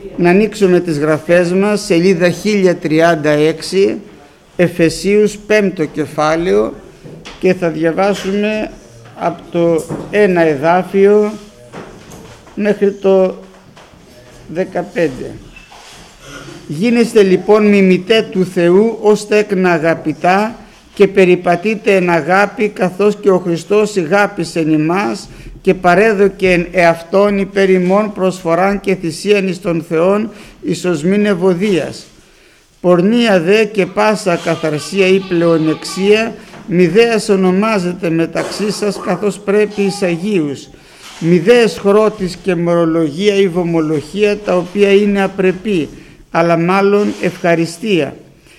Να ανοίξουμε τις γραφές μας, σελίδα 1036, Εφεσίους 5ο κεφάλαιο, και θα διαβάσουμε από το 1 εδάφιο μέχρι το 15. Γίνεστε λοιπόν μιμητέ του Θεού ως τέκνα αγαπητά και περιπατείτε εν αγάπη, καθώς και ο Χριστός ηγάπησεν ημάς και παρέδωκεν εαυτόν υπέρ ημών προσφοράν και θυσίαν εις τον Θεόν εις οσμήν ευωδίας. Πορνεία δε και πάσα καθαρσία ή πλεονεξία μηδέας ονομάζεται μεταξύ σας, καθώς πρέπει εις Αγίους. Μηδέας χρώτης και μορολογία ή βομολογία, τα οποία είναι απρεπή, αλλά μάλλον ευχαριστία.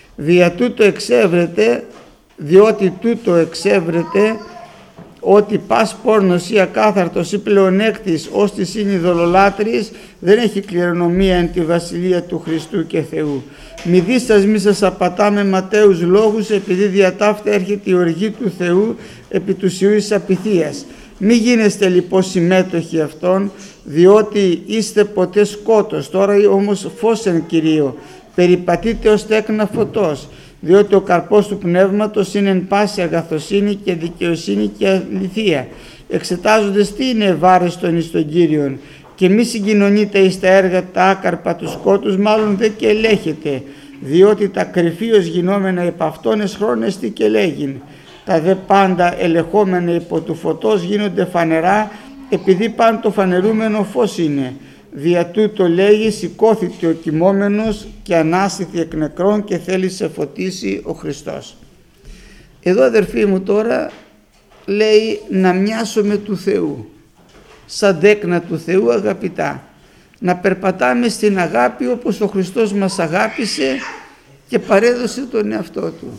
Διότι τούτο εξέβρεται ότι πας πόρνος ή ακάθαρτος ή πλεονέκτης ως της είναι ειδωλολάτρης δεν έχει κληρονομία εν τη βασιλεία του Χριστού και Θεού. Μη σας απατά με ματαίους λόγους, επειδή διατάφτα έρχεται η οργή του Θεού επί του Ιού εις απειθίας. Μη γίνεστε λοιπόν συμμέτοχοι αυτών, διότι είστε ποτέ σκότος, τώρα όμως φως εν Κυρίω. Περιπατείτε ως τέκνα φωτός, διότι ο καρπός του πνεύματος είναι εν πάση αγαθοσύνη και δικαιοσύνη και αληθεία, εξετάζοντες τι είναι ευάρεστον εις τον Κύριον, και μη συγκοινωνείτε εις τα έργα τα άκαρπα του σκότους, μάλλον δε και ελέγχετε, διότι τα κρυφίως γινόμενα υπ' αυτόν εσχρόνεστη και λέγειν. Τα δε πάντα ελεγχόμενα υπό του φωτός γίνονται φανερά, επειδή πάντο το φανερούμενο φως είναι. Δια τούτο λέγει, σηκώθηκε ο κοιμόμενος και ανάστηθη εκ νεκρών και θέλει σε φωτίσει ο Χριστός. Εδώ, αδερφοί μου, τώρα λέει να μοιάσουμε του Θεού, σαν δέκνα του Θεού αγαπητά, να περπατάμε στην αγάπη όπως ο Χριστός μας αγάπησε και παρέδωσε τον εαυτό του.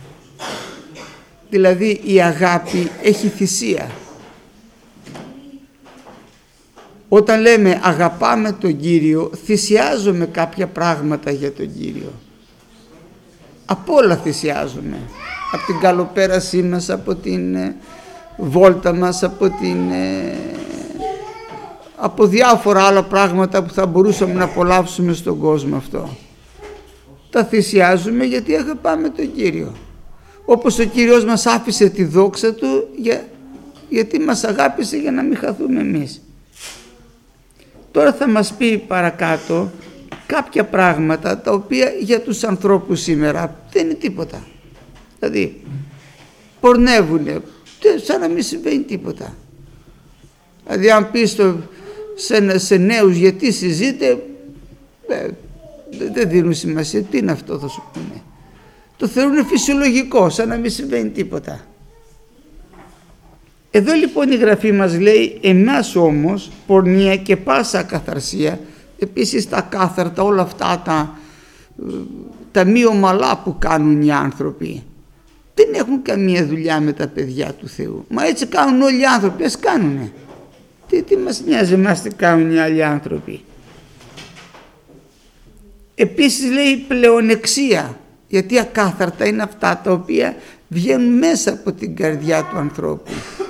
Δηλαδή η αγάπη έχει θυσία. Όταν λέμε αγαπάμε τον Κύριο, θυσιάζουμε κάποια πράγματα για τον Κύριο. Από όλα θυσιάζουμε. Από την καλοπέρασή μας, από την βόλτα μας, από διάφορα άλλα πράγματα που θα μπορούσαμε να απολαύσουμε στον κόσμο αυτό. Τα θυσιάζουμε γιατί αγαπάμε τον Κύριο. Όπως ο Κύριος μας άφησε τη δόξα Του γιατί μας αγάπησε για να μην χαθούμε εμείς. Τώρα θα μας πει παρακάτω κάποια πράγματα τα οποία για τους ανθρώπους σήμερα δεν είναι τίποτα. Δηλαδή πορνεύουνε σαν να μην συμβαίνει τίποτα. Δηλαδή αν πεις σε νέους γιατί συζείτε, δεν δίνουν σημασία. Τι είναι αυτό, θα σου πούνε. Το θεωρούν φυσιολογικό, σαν να μην συμβαίνει τίποτα. Εδώ λοιπόν η Γραφή μας λέει, εμάς όμως πορνεία και πάσα ακαθαρσία, επίσης τα κάθαρτα, όλα αυτά τα μη ομαλά που κάνουν οι άνθρωποι, δεν έχουν καμία δουλειά με τα παιδιά του Θεού. Μα έτσι κάνουν όλοι οι άνθρωποι, ας κάνουνε. Τι μας νοιάζει εμάς τι κάνουν οι άλλοι άνθρωποι. Επίσης λέει πλεονεξία, γιατί ακάθαρτα είναι αυτά τα οποία βγαίνουν μέσα από την καρδιά του ανθρώπου.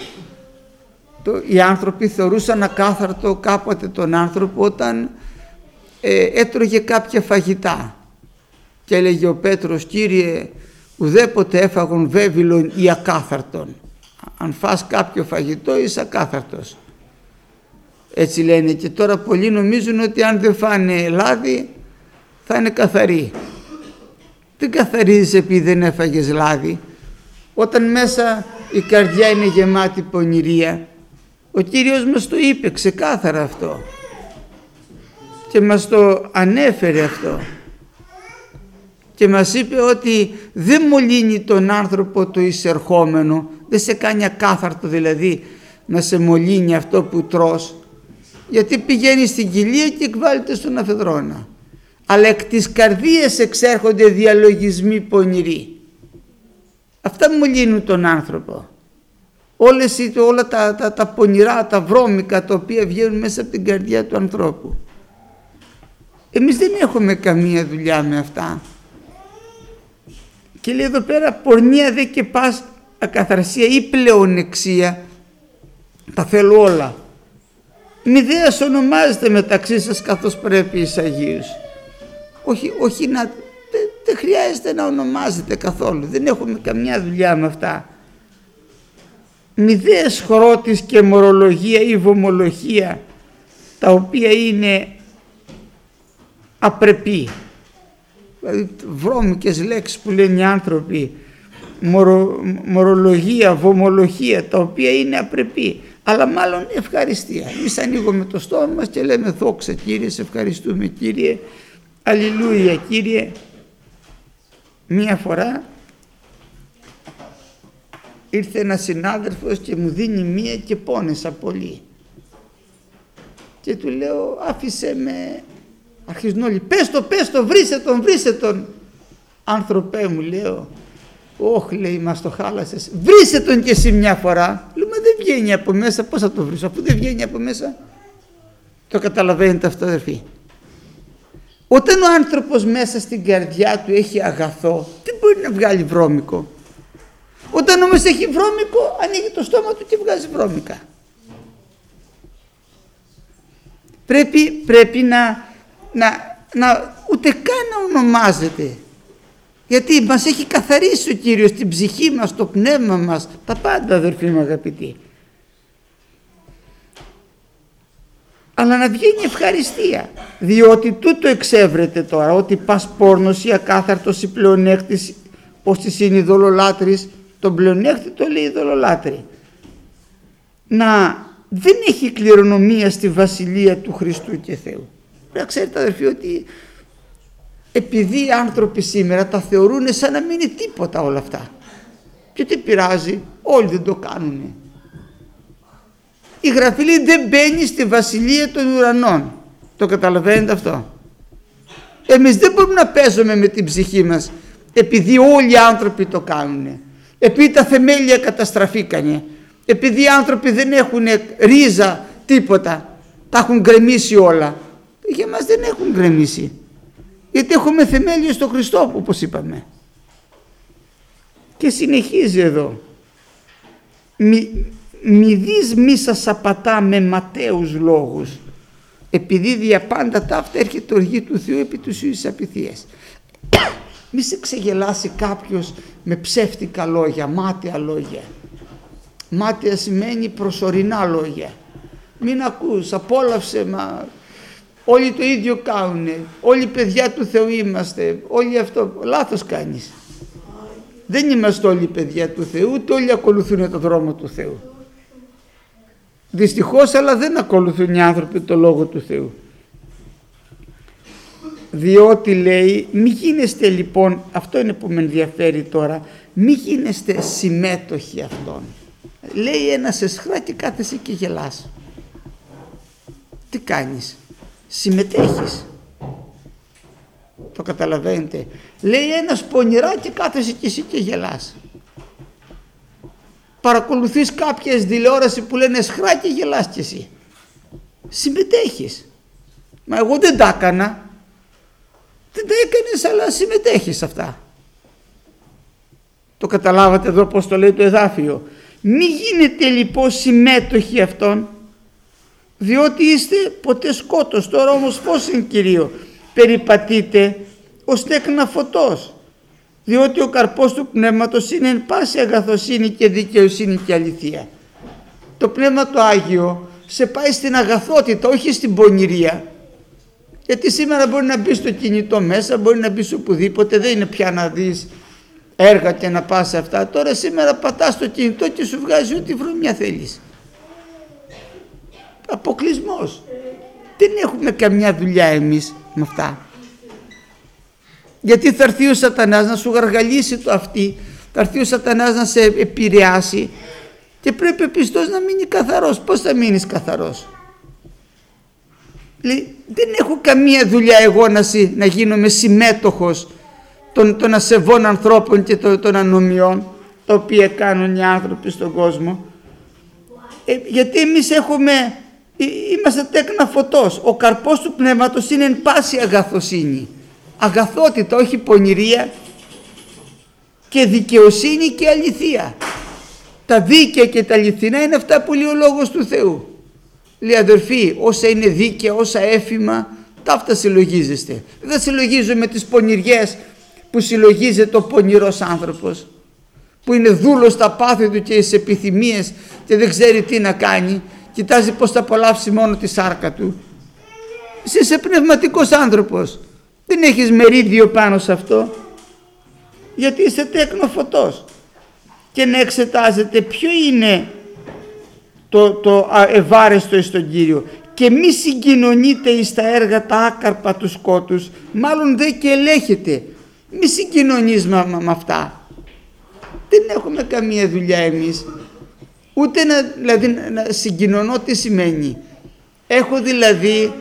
Οι άνθρωποι θεωρούσαν ακάθαρτο κάποτε τον άνθρωπο όταν έτρωγε κάποια φαγητά και έλεγε ο Πέτρος, Κύριε, ουδέποτε έφαγον βέβυλον ή ακάθαρτον. Αν φας κάποιο φαγητό είσαι ακάθαρτος. Έτσι λένε, και τώρα πολλοί νομίζουν ότι αν δεν φάνε λάδι θα είναι καθαροί. Δεν καθαρίζεις επειδή δεν έφαγες λάδι. Όταν μέσα η καρδιά είναι γεμάτη πονηρία, ο Κύριος μας το είπε ξεκάθαρα αυτό και μας το ανέφερε αυτό και μας είπε ότι δεν μολύνει τον άνθρωπο το εισερχόμενο, δεν σε κάνει ακάθαρτο δηλαδή να σε μολύνει αυτό που τρως, γιατί πηγαίνει στην κοιλία και εκβάλλεται στον αφεδρόνα. Αλλά εκ της καρδίας εξέρχονται διαλογισμοί πονηροί. Αυτά μολύνουν τον άνθρωπο. Όλα τα πονηρά, τα βρώμικα τα οποία βγαίνουν μέσα από την καρδιά του ανθρώπου. Εμείς δεν έχουμε καμία δουλειά με αυτά. Και λέει εδώ πέρα πορνεία δε και πας ακαθαρσία ή πλεονεξία, τα θέλω όλα. Μη δέας ονομάζετε μεταξύ σας καθώς πρέπει εις Αγίους. Όχι δεν χρειάζεται να ονομάζετε καθόλου. Δεν έχουμε καμιά δουλειά με αυτά. Μη δέας χρώτης και μορολογία ή βομολογία, τα οποία είναι απρεπή. Δηλαδή βρώμικες λέξεις που λένε οι άνθρωποι, μορολογία, βομολογία, τα οποία είναι απρεπή, αλλά μάλλον ευχαριστία. Εμείς ανοίγουμε το στόμα μας και λέμε δόξα Κύριε, σε ευχαριστούμε Κύριε, αλληλούια Κύριε. Μία φορά ήρθε ένας συνάδελφος και μου δίνει μία και πόνεσα πολύ και του λέω άφησε με. Αρχίζουν όλοι, πες το, βρίσε τον. Άνθρωπέ μου, λέω, όχι, λέει, μας το χάλασες, βρίσε τον και εσύ μια φορά. Λέω, μα δεν βγαίνει από μέσα, πώς θα το βρίσω, αφού δεν βγαίνει από μέσα. Το καταλαβαίνετε αυτό, αδερφοί? Όταν ο άνθρωπος μέσα στην καρδιά του έχει αγαθό, δεν μπορεί να βγάλει βρώμικο. Όταν όμως έχει βρώμικο, ανοίγει το στόμα του και βγάζει βρώμικα. Πρέπει να ούτε καν να ονομάζεται, γιατί μας έχει καθαρίσει ο Κύριος την ψυχή μας, το πνεύμα μας, τα πάντα, αδερφοί μου αγαπητοί. Αλλά να βγαίνει ευχαριστία, διότι τούτο εξέβρεται τώρα, ότι πας πόρνος ή ακάθαρτος ή πλεονέκτης, ως της είναι ειδωλολάτρης. Τον πλεονέκτητο λέει ειδωλολάτρη, να δεν έχει κληρονομία στη βασιλεία του Χριστού και Θεού. Πρέπει να ξέρετε, αδερφοί, ότι επειδή οι άνθρωποι σήμερα τα θεωρούν σαν να μην είναι τίποτα όλα αυτά, και τι πειράζει, όλοι δεν το κάνουν. Η Γραφή λέει δεν μπαίνει στη βασιλεία των ουρανών. Το καταλαβαίνετε αυτό? Εμείς δεν μπορούμε να παίζουμε με την ψυχή μας επειδή όλοι οι άνθρωποι το κάνουν, επειδή τα θεμέλια καταστραφήκανε, επειδή οι άνθρωποι δεν έχουν ρίζα τίποτα, τα έχουν γκρεμίσει όλα. Για μας δεν έχουν γκρεμίσει, γιατί έχουμε θεμέλιο στο Χριστό, όπως είπαμε. Και συνεχίζει εδώ, μη δεις μη σας απατά με ματαίους λόγους, επειδή δια πάντα ταύτα έρχεται οργή του Θεού επί τους ιούς απειθίες. Μη σε ξεγελάσει κάποιος με ψεύτικα λόγια, μάταια λόγια. Μάταια σημαίνει προσωρινά λόγια. Μην ακούς, απόλαυσε, μα όλοι το ίδιο κάνουνε, όλοι παιδιά του Θεού είμαστε, όλοι αυτό. Λάθος κάνεις. Δεν είμαστε όλοι παιδιά του Θεού, ούτε όλοι ακολουθούν τον δρόμο του Θεού. Δυστυχώς, αλλά δεν ακολουθούν οι άνθρωποι το λόγο του Θεού. Διότι λέει, μη γίνεστε λοιπόν, αυτό είναι που με ενδιαφέρει τώρα, μη γίνεστε συμμέτοχοι αυτών. Λέει ένας εσχρά και κάθεσαι και γελάς. Τι κάνεις? Συμμετέχεις. Το καταλαβαίνετε? Λέει ένας πονηρά και κάθεσαι και εσύ και γελάς. Παρακολουθείς κάποιες τηλεόραση που λένε εσχρά και γελάς και εσύ. Συμμετέχεις. Μα εγώ δεν τα έκανα. Δεν τα έκανες, αλλά συμμετέχεις σε αυτά. Το καταλάβατε εδώ πως το λέει το εδάφιο? Μη γίνετε λοιπόν συμμέτοχοι αυτών, διότι είστε ποτέ σκότος. Τώρα όμως φως εν Κυρίω περιπατείτε ως τέκνα φωτός, διότι ο καρπός του πνεύματος είναι εν πάση αγαθοσύνη και δικαιοσύνη και αληθεία. Το πνεύμα το Άγιο σε πάει στην αγαθότητα, όχι στην πονηρία. Γιατί σήμερα μπορεί να μπει στο κινητό μέσα, μπορεί να μπει οπουδήποτε, δεν είναι πια να δεις έργα και να πας σε αυτά. Τώρα σήμερα πατάς το κινητό και σου βγάζει ό,τι βρωμιά θέλεις. Αποκλεισμός. Δεν έχουμε καμιά δουλειά εμείς με αυτά. Γιατί θα έρθει ο σατανάς να σου γαργαλίσει το αυτί, θα έρθει ο σατανάς να σε επηρεάσει και πρέπει ο πιστός να μείνει καθαρός. Πώς θα μείνεις καθαρός? Λέει, δεν έχω καμία δουλειά εγώ να γίνομαι συμμέτοχος των ασεβών ανθρώπων και των ανομιών τα οποία κάνουν οι άνθρωποι στον κόσμο, γιατί εμείς είμαστε τέκνα φωτός. Ο καρπός του πνεύματος είναι εν πάση αγαθοσύνη, αγαθότητα, όχι πονηρία, και δικαιοσύνη και αληθεία. Τα δίκαια και τα αληθινά είναι αυτά που λέει ο Λόγος του Θεού. Λέει αδερφοί, όσα είναι δίκαια, όσα έφημα, ταύτα συλλογίζεστε. Δεν συλλογίζουμε τις πονηριές που συλλογίζεται ο πονηρός άνθρωπος, που είναι δούλος στα πάθη του και στις επιθυμίες και δεν ξέρει τι να κάνει, κοιτάζει πως θα απολαύσει μόνο τη σάρκα του. Είσαι πνευματικός άνθρωπος, δεν έχεις μερίδιο πάνω σε αυτό, γιατί είσαι τέκνο φωτός. Και να εξετάζετε ποιο είναι το ευάρεστο εις τον Κύριο, και μη συγκοινωνείτε εις τα έργα τα άκαρπα του σκότους, μάλλον δε και ελέγχετε. Μη συγκοινωνείς με αυτά. Δεν έχουμε καμία δουλειά εμείς, ούτε να συγκοινωνώ. Τι σημαίνει? Έχω δηλαδή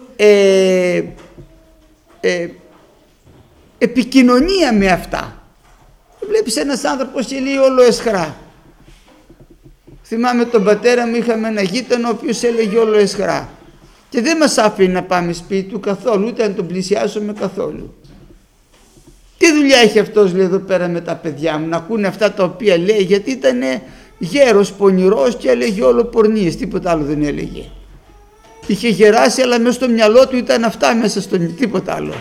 επικοινωνία με αυτά. Βλέπεις ένας άνθρωπος και λέει όλο εσχρά. Θυμάμαι τον πατέρα μου, είχαμε ένα γείτονο ο οποίος έλεγε όλο εσχρά και δεν μας άφηνε να πάμε σπίτι του καθόλου, ούτε να τον πλησιάσουμε καθόλου. Τι δουλειά έχει αυτός, λέει, εδώ πέρα με τα παιδιά μου, να ακούνε αυτά τα οποία λέει? Γιατί ήταν γέρος, πονηρός και έλεγε όλο πορνίες, τίποτα άλλο δεν έλεγε. Είχε γεράσει, αλλά μέσα στο μυαλό του ήταν αυτά, μέσα στο τίποτα άλλο.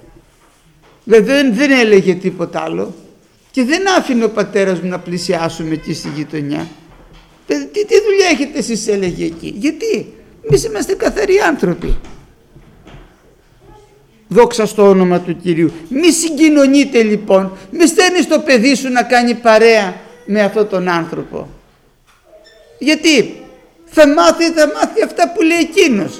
Δεν έλεγε τίποτα άλλο. Και δεν άφηνε ο πατέρας μου να πλησιάσουμε εκεί στη γειτονιά. Τι δουλειά έχετε εσείς, έλεγε εκεί? Γιατί εμείς είμαστε καθαροί άνθρωποι. Δόξα στο όνομα του Κυρίου. Μη συγκοινωνείτε λοιπόν, μη στέλνεις το παιδί σου να κάνει παρέα με αυτόν τον άνθρωπο. Γιατί θα μάθει αυτά που λέει εκείνος.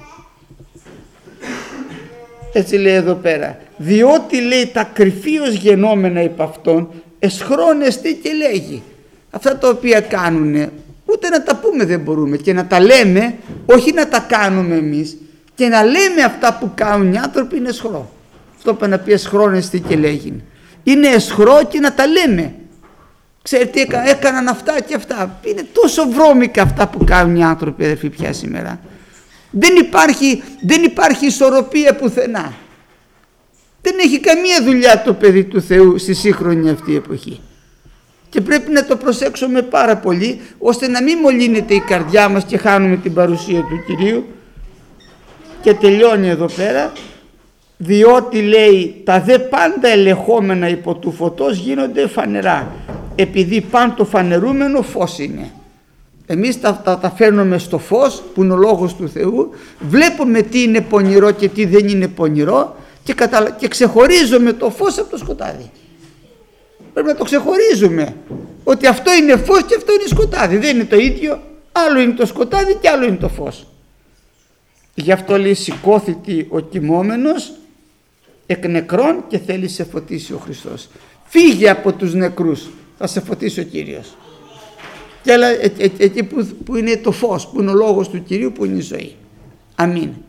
Έτσι λέει εδώ πέρα. Διότι, λέει, τα κρυφίως γενόμενα υπ' αυτόν εσχρόνεστε, και λέγει. Αυτά τα οποία κάνουνε ούτε να τα πούμε δεν μπορούμε, και να τα λέμε, όχι να τα κάνουμε εμείς, και να λέμε αυτά που κάνουν οι άνθρωποι είναι εσχρό. Αυτό που να πει εσχρόνεστε και λέγει. Είναι εσχρό και να τα λέμε. Ξέρετε, έκαναν αυτά και αυτά. Είναι τόσο βρώμικα αυτά που κάνουν οι άνθρωποι, αδερφοί, πια σήμερα. Δεν υπάρχει ισορροπία πουθενά. Δεν έχει καμία δουλειά το παιδί του Θεού στη σύγχρονη αυτή εποχή. Και πρέπει να το προσέξουμε πάρα πολύ, ώστε να μην μολύνεται η καρδιά μας και χάνουμε την παρουσία του Κυρίου. Και τελειώνει εδώ πέρα, διότι, λέει, τα δε πάντα ελεγχόμενα υπό του φωτός γίνονται φανερά, επειδή πάντα το φανερούμενο φως είναι. Εμείς τα φέρνουμε στο φως που είναι ο Λόγος του Θεού, βλέπουμε τι είναι πονηρό και τι δεν είναι πονηρό, και ξεχωρίζουμε το φως από το σκοτάδι. Πρέπει να το ξεχωρίζουμε, ότι αυτό είναι φως και αυτό είναι σκοτάδι, δεν είναι το ίδιο. Άλλο είναι το σκοτάδι και άλλο είναι το φως. Γι' αυτό, λέει, σηκώθητη ο κοιμόμενος εκ νεκρών και θέλει σε φωτίσει ο Χριστός. Φύγε από τους νεκρούς, θα σε φωτίσει ο Κύριος. Και έλα εκεί που είναι το φως, που είναι ο Λόγος του Κυρίου, που είναι η ζωή. Αμήν.